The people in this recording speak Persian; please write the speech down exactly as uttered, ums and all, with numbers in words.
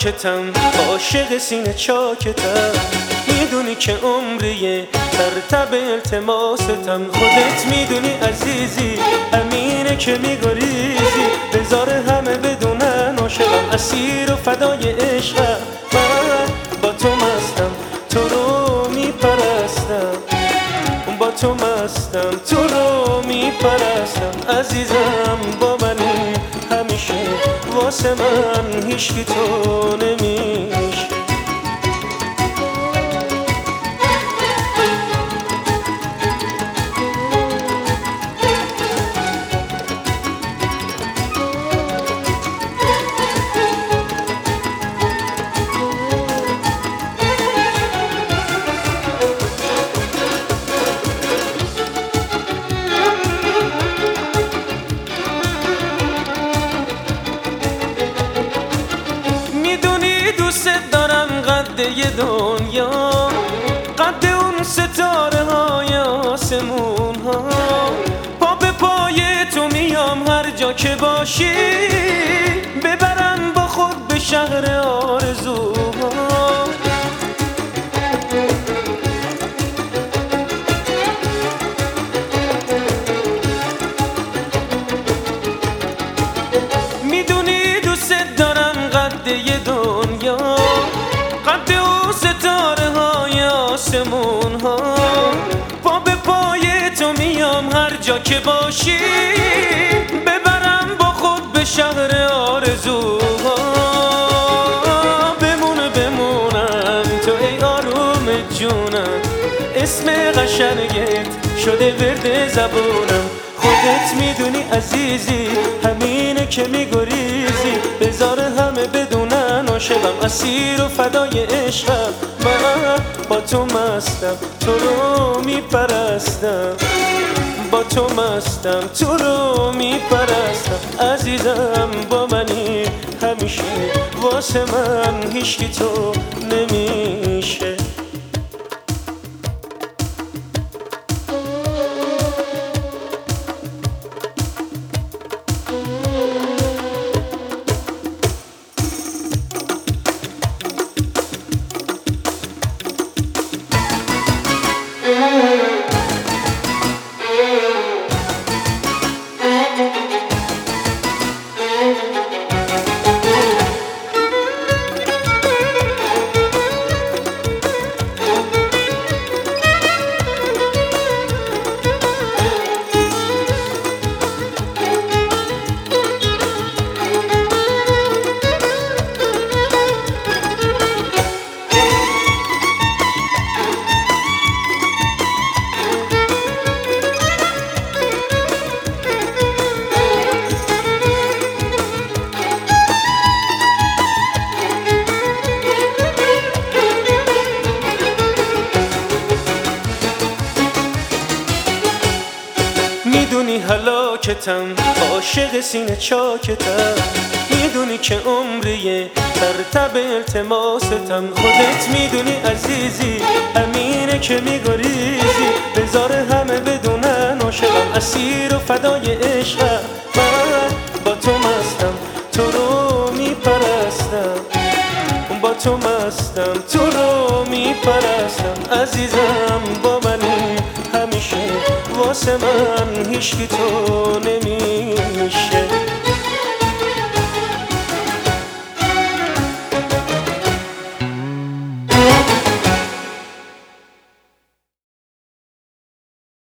هلاکتم، عاشق سینه چاکتم. میدونی که عمریه ترتب التماستم. خودت میدونی عزیزی امینه که میگریزی. بذار همه بدونن عاشقم، اسیر و فدای عشقم. من با تو مستم، تو رو میپرستم. با تو مستم، تو رو میپرستم. عزیزم با منی همیشه، واسه من هیچکی تو نمیشه. دوست دارم قد یه دنیا، قد اون ستاره های آسمون ها. پا به پای تو میام هر جا که باشی، ببرم با خود به شهر آرزوها. میدونی دوست دارم قد یه دنیا، قد او ستاره های آسمون ها. پا به پای تو میام هر جا که باشی، ببرم با خود به شهر آرزوها. بمونه بمونم تو ای آروم جونم، اسم قشنگت شده ورد زبونم. خودت میدونی عزیزی همینه که میگریزی. بذار همه بدونن عاشقم، اسیر و فدای عشقم. من با تو مستم، تو رو میپرستم. با تو مستم، تو رو میپرستم. عزیزم با منی همیشه، واسه من هیچکی تو نمیشه. میدونی هلاکتم، عاشق سینه چاکتم. میدونی که عمریه ترتب التماستم. خودت میدونی عزیزی امینه که میگریزی. بذار همه بدونن عاشقم، اسیر و فدای عشقم. من با تو مستم، تو رو میپرستم. با تو مستم، تو رو میپرستم. عزیزم با منی همیشه، واسه من هیچکی تو نمی